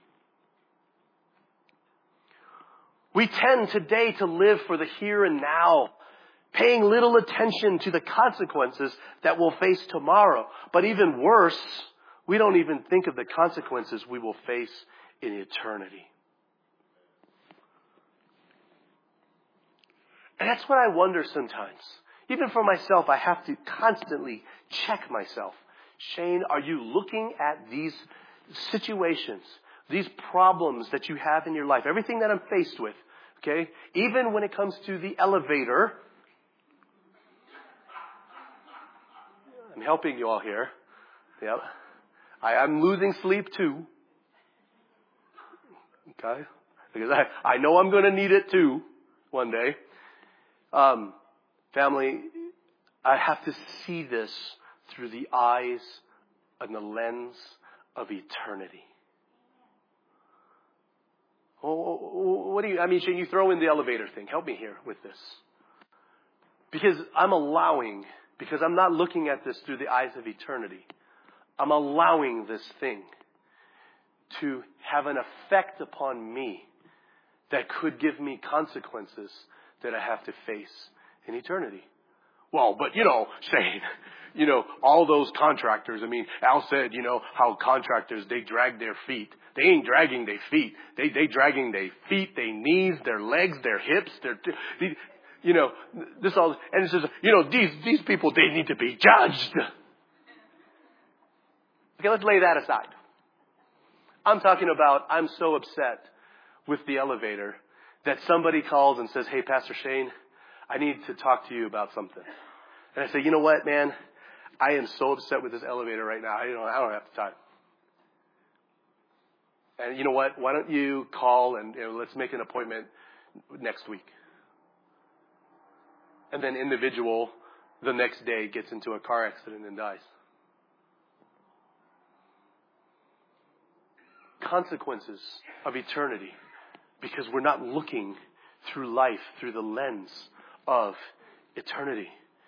We tend today to live for the here and now, paying little attention to the consequences that we'll face tomorrow. But even worse, we don't even think of the consequences we will face in eternity. And that's what I wonder sometimes. Even for myself, I have to constantly check myself. Shane, are you looking at these situations, these problems that you have in your life, everything that I'm faced with, okay? Even when it comes to the elevator, I'm helping you all here. Yep. I, I'm losing sleep too. Okay? Because I, I know I'm going to need it too one day. Um, family, I have to see this through the eyes and the lens of eternity. Oh, what do you, I mean, Shane, you throw in the elevator thing. Help me here with this. Because I'm allowing, because I'm not looking at this through the eyes of eternity. I'm allowing this thing to have an effect upon me that could give me consequences that I have to face in eternity. Well, but you know, Shane, you know, all those contractors, I mean, Al said, you know, how contractors, they drag their feet. They ain't dragging their feet. They, they dragging their feet, their knees, their legs, their hips, their, you know, this all, and it says, you know, these, these people, they need to be judged. Okay, let's lay that aside. I'm talking about, I'm so upset with the elevator that somebody calls and says, hey, Pastor Shane, I need to talk to you about something. And I say, you know what, man? I am so upset with this elevator right now. I don't, I don't have the time. And you know what? Why don't you call and you know, let's make an appointment next week? And then individual, the next day, gets into a car accident and dies. Consequences of eternity, because we're not looking through life through the lens of eternity.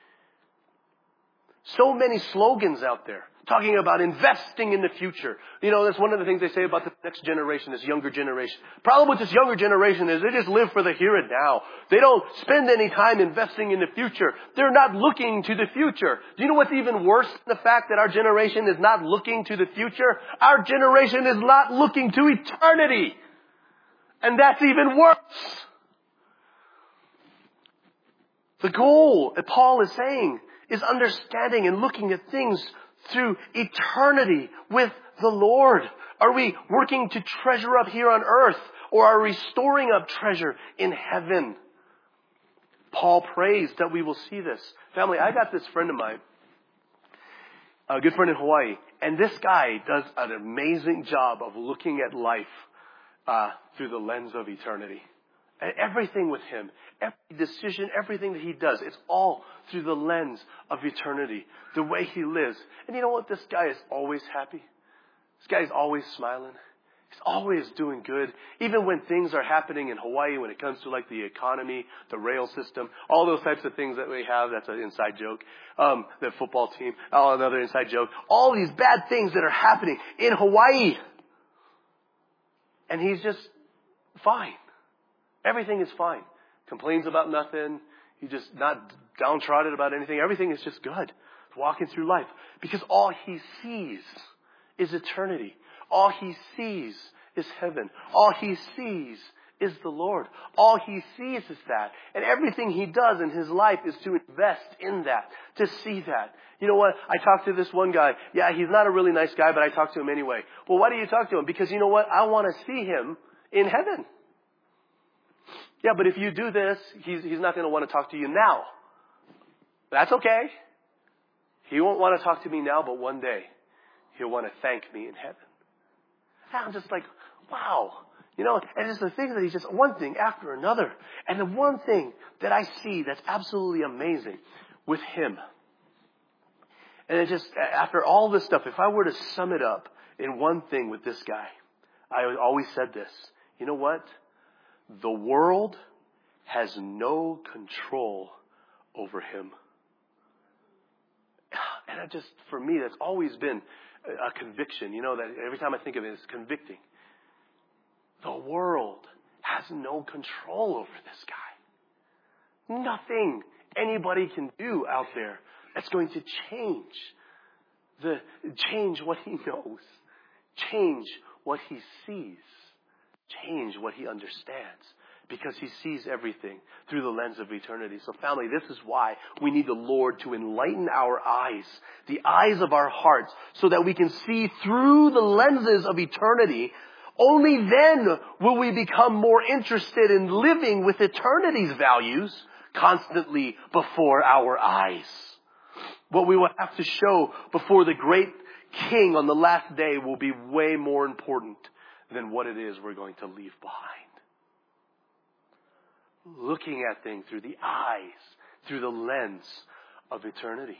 So many slogans out there talking about investing in the future. You know, that's one of the things they say about the next generation, this younger generation. Problem with this younger generation is they just live for the here and now. They don't spend any time investing in the future. They're not looking to the future. Do you know what's even worse than the fact that our generation is not looking to the future? Our generation is not looking to eternity. And that's even worse. The goal, Paul is saying, is understanding and looking at things through eternity with the Lord. Are we working to treasure up here on earth, or are we storing up treasure in heaven? Paul prays that we will see this. Family, I got this friend of mine, a good friend in Hawaii, and this guy does an amazing job of looking at life uh, through the lens of eternity. And everything with him, every decision, everything that he does, it's all through the lens of eternity, the way he lives. And you know what? This guy is always happy. This guy is always smiling. He's always doing good. Even when things are happening in Hawaii, when it comes to like the economy, the rail system, all those types of things that we have, that's an inside joke. Um, the football team, oh, another inside joke. All these bad things that are happening in Hawaii. And he's just fine. Everything is fine. Complains about nothing. He's just not downtrodden about anything. Everything is just good. Walking through life. Because all he sees is eternity. All he sees is heaven. All he sees is the Lord. All he sees is that. And everything he does in his life is to invest in that. To see that. You know what? I talked to this one guy. Yeah, he's not a really nice guy, but I talked to him anyway. Well, why do you talk to him? Because you know what? I want to see him in heaven. Yeah, but if you do this, he's, he's not going to want to talk to you now. That's okay. He won't want to talk to me now, but one day he'll want to thank me in heaven. And I'm just like, wow. You know, and it's the thing that he's just one thing after another. And the one thing that I see that's absolutely amazing with him. And it just, after all this stuff, if I were to sum it up in one thing with this guy, I always said this. You know what? The world has no control over him. And I just, for me, that's always been a conviction. You know, that every time I think of it, it's convicting. The world has no control over this guy. Nothing anybody can do out there that's going to change the, change what he knows. Change what he sees. Change what he understands, because he sees everything through the lens of eternity. So family, this is why we need the Lord to enlighten our eyes, the eyes of our hearts, so that we can see through the lenses of eternity. Only then will we become more interested in living with eternity's values constantly before our eyes. What we will have to show before the great King on the last day will be way more important than what it is we're going to leave behind. Looking at things through the eyes, through the lens of eternity.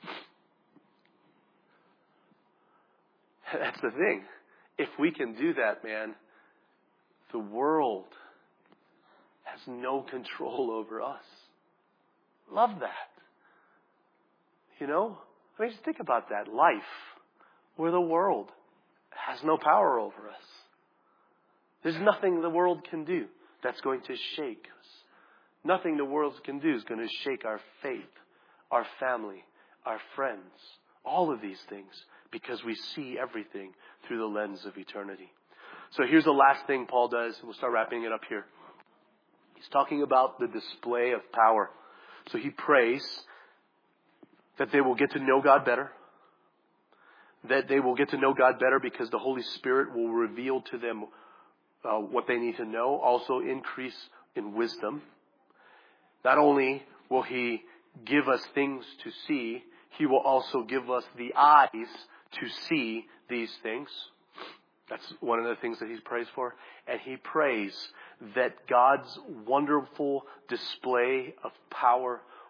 That's the thing. If we can do that, man, the world has no control over us. Love that. You know? I mean, just think about that. Life, where the world has no power over us. There's nothing the world can do that's going to shake us. Nothing the world can do is going to shake our faith, our family, our friends, all of these things, because we see everything through the lens of eternity. So here's the last thing Paul does, and we'll start wrapping it up here. He's talking about the display of power. So he prays that they will get to know God better, that they will get to know God better because the Holy Spirit will reveal to them Uh, what they need to know, also increase in wisdom. Not only will he give us things to see, he will also give us the eyes to see these things. That's one of the things that he prays for. And he prays that God's wonderful display of power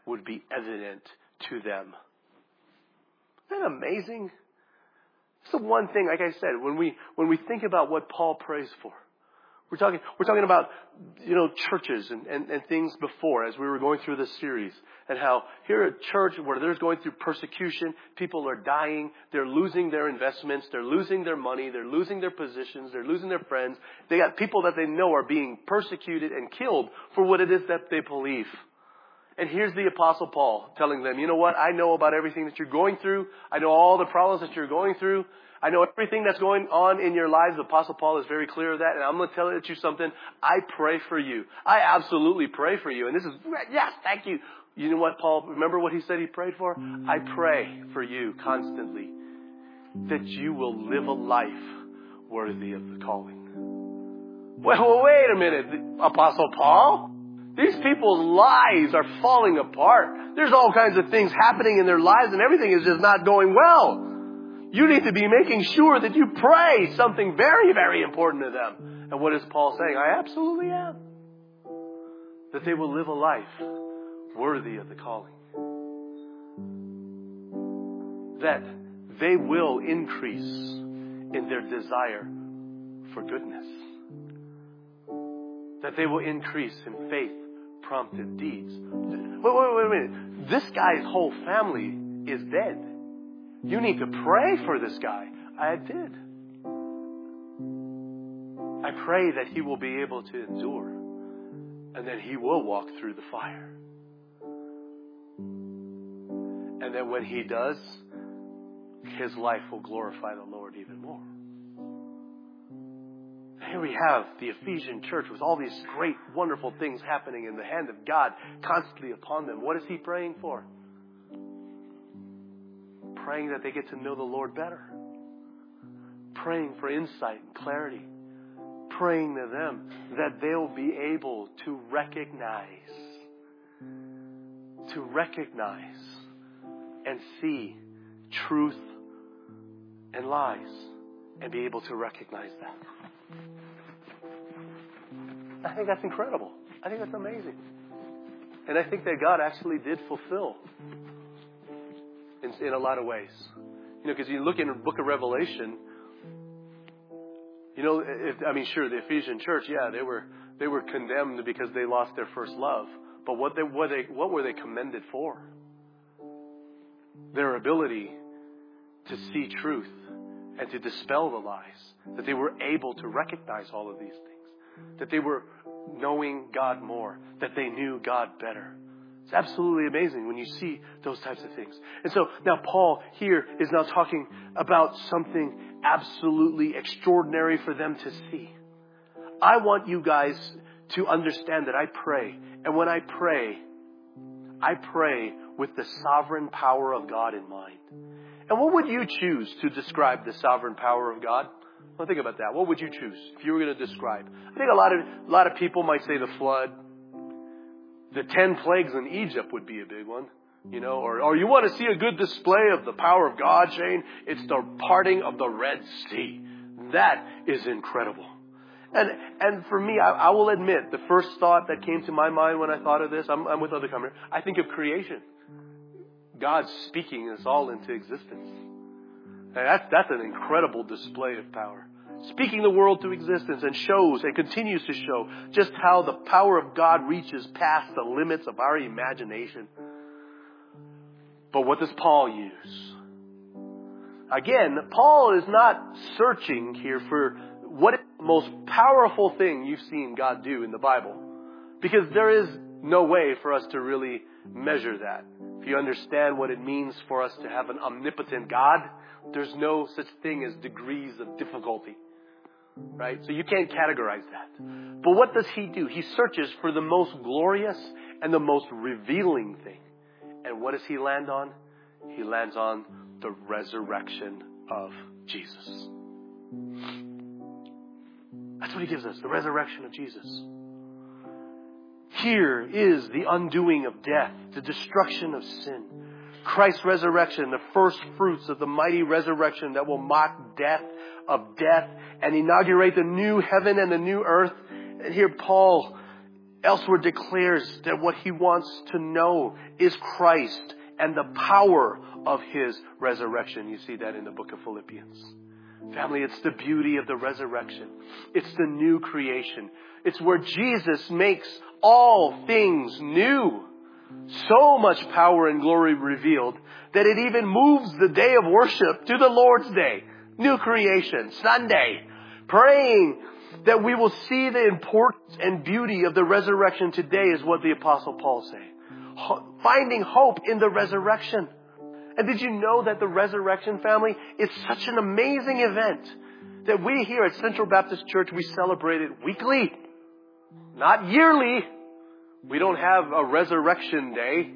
would be evident to them. Isn't that amazing? It's the one thing, like I said, when we when we think about what Paul prays for. We're talking we're talking about, you know, churches and, and, and things before as we were going through this series, and how here at church where there's going through persecution, people are dying, they're losing their investments, they're losing their money, they're losing their positions, they're losing their friends. They got people that they know are being persecuted and killed for what it is that they believe. And here's the Apostle Paul telling them, you know what? I know about everything that you're going through. I know all the problems that you're going through. I know everything that's going on in your lives. The Apostle Paul is very clear of that. And I'm going to tell you something. I pray for you. I absolutely pray for you. And this is, yes, thank you. You know what, Paul, remember what he said he prayed for? I pray for you constantly that you will live a life worthy of the calling. Well, wait a minute, Apostle Paul. These people's lives are falling apart. There's all kinds of things happening in their lives and everything is just not going well. You need to be making sure that you pray something very, very important to them. And what is Paul saying? I absolutely am. That they will live a life worthy of the calling. That they will increase in their desire for goodness. That they will increase in faith-prompted deeds. Wait, wait, wait a minute. This guy's whole family is dead. You need to pray for this guy. I did. I pray that he will be able to endure and that he will walk through the fire. And that when he does, his life will glorify the Lord even more. Here we have the Ephesian church with all these great, wonderful things happening in the hand of God constantly upon them. What is he praying for? Praying that they get to know the Lord better. Praying for insight and clarity. Praying to them that they'll be able to recognize, to recognize and see truth and lies and be able to recognize that. I think that's incredible. I think that's amazing. And I think that God actually did fulfill in, in a lot of ways. You know, because you look in the book of Revelation, you know, if, I mean, sure, the Ephesian church, yeah, they were they were condemned because they lost their first love. But what they what they what were they commended for? Their ability to see truth and to dispel the lies. That they were able to recognize all of these things. That they were knowing God more. That they knew God better. It's absolutely amazing when you see those types of things. And so now Paul here is now talking about something absolutely extraordinary for them to see. I want you guys to understand that I pray. And when I pray, I pray with the sovereign power of God in mind. And what would you choose to describe the sovereign power of God? Well, think about that. What would you choose if you were going to describe? I think a lot of a lot of people might say the flood. The ten plagues in Egypt would be a big one. You know, or, or you want to see a good display of the power of God, Shane? It's the parting of the Red Sea. That is incredible. And and for me, I, I will admit, the first thought that came to my mind when I thought of this, I'm, I'm with other comers, I think of creation. God speaking us all into existence. And that's, that's an incredible display of power. Speaking the world to existence and shows and continues to show just how the power of God reaches past the limits of our imagination. But what does Paul use? Again, Paul is not searching here for what is the most powerful thing you've seen God do in the Bible. Because there is no way for us to really measure that. If you understand what it means for us to have an omnipotent God, there's no such thing as degrees of difficulty. Right? So you can't categorize that. But what does he do? He searches for the most glorious and the most revealing thing. And what does he land on? He lands on the resurrection of Jesus. That's what he gives us, the resurrection of Jesus. Here is the undoing of death, the destruction of sin. Christ's resurrection, the first fruits of the mighty resurrection that will mock death of death and inaugurate the new heaven and the new earth. And here Paul elsewhere declares that what he wants to know is Christ and the power of his resurrection. You see that in the book of Philippians. Family, it's the beauty of the resurrection. It's the new creation. It's where Jesus makes all things new. So much power and glory revealed that it even moves the day of worship to the Lord's Day. New creation, Sunday. Praying that we will see the importance and beauty of the resurrection today is what the Apostle Paul said. Finding hope in the resurrection. And did you know that the resurrection, family, is such an amazing event that we here at Central Baptist Church, we celebrate it weekly, not yearly. We don't have a resurrection day.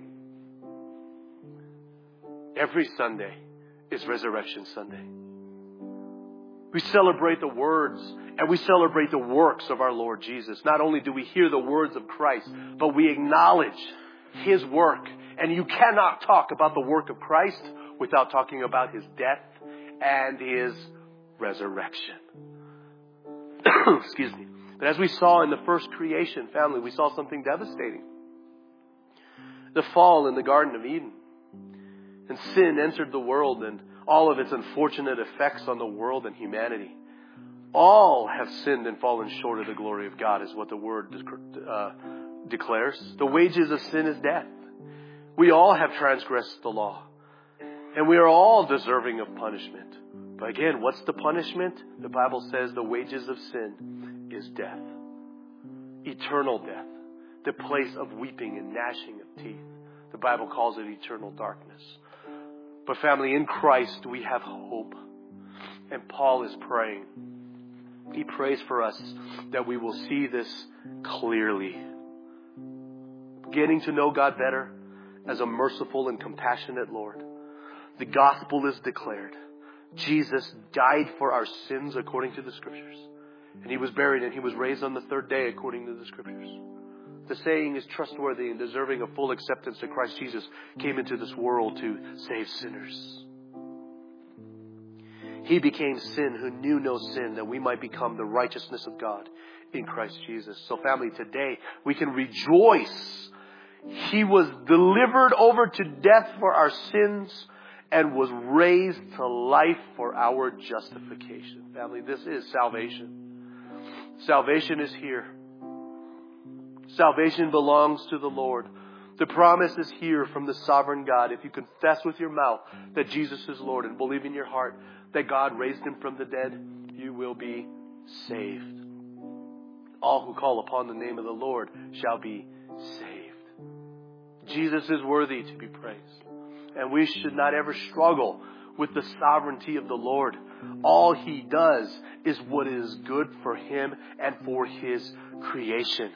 Every Sunday is Resurrection Sunday. We celebrate the words and we celebrate the works of our Lord Jesus. Not only do we hear the words of Christ, but we acknowledge His work. And you cannot talk about the work of Christ without talking about His death and His resurrection. Excuse me. But as we saw in the first creation, family, we saw something devastating. The fall in the Garden of Eden. And sin entered the world and all of its unfortunate effects on the world and humanity. All have sinned and fallen short of the glory of God, is what the Word uh, declares. The wages of sin is death. We all have transgressed the law. And we are all deserving of punishment. But again, what's the punishment? The Bible says the wages of sin is death. Eternal death. The place of weeping and gnashing of teeth. The Bible calls it eternal darkness. But family, in Christ we have hope. And Paul is praying. He prays for us that we will see this clearly. Getting to know God better as a merciful and compassionate Lord. The gospel is declared. Jesus died for our sins according to the Scriptures. And He was buried and He was raised on the third day according to the Scriptures. The saying is trustworthy and deserving of full acceptance that Christ Jesus came into this world to save sinners. He became sin who knew no sin, that we might become the righteousness of God in Christ Jesus. So family, today we can rejoice. He was delivered over to death for our sins and was raised to life for our justification. Family, this is salvation. Salvation is here. Salvation belongs to the Lord. The promise is here from the sovereign God. If you confess with your mouth that Jesus is Lord and believe in your heart that God raised Him from the dead, you will be saved. All who call upon the name of the Lord shall be saved. Jesus is worthy to be praised. And we should not ever struggle with the sovereignty of the Lord. All He does is what is good for Him and for His creation.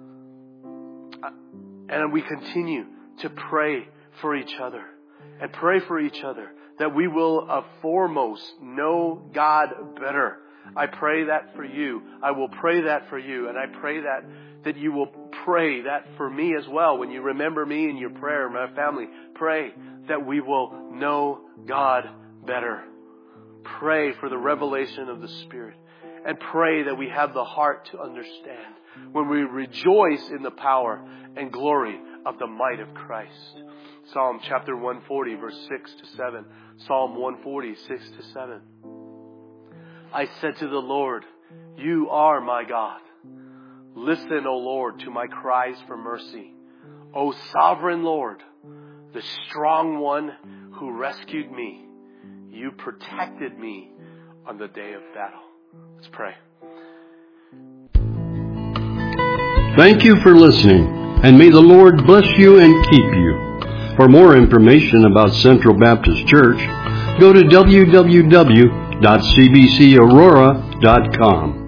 And we continue to pray for each other and pray for each other that we will uh, foremost know God better. I pray that for you. I will pray that for you. And I pray that, that you will pray that for me as well. When you remember me in your prayer, my family, pray that we will know God better. Pray for the revelation of the Spirit. And pray that we have the heart to understand when we rejoice in the power and glory of the might of Christ. Psalm chapter one forty, verse six to seven. Psalm one forty, six to seven. I said to the Lord, You are my God. Listen, O Lord, to my cries for mercy. O sovereign Lord, the strong one who rescued me. You protected me on the day of battle. Let's pray. Thank you for listening, and may the Lord bless you and keep you. For more information about Central Baptist Church, go to w w w dot c b c aurora dot com.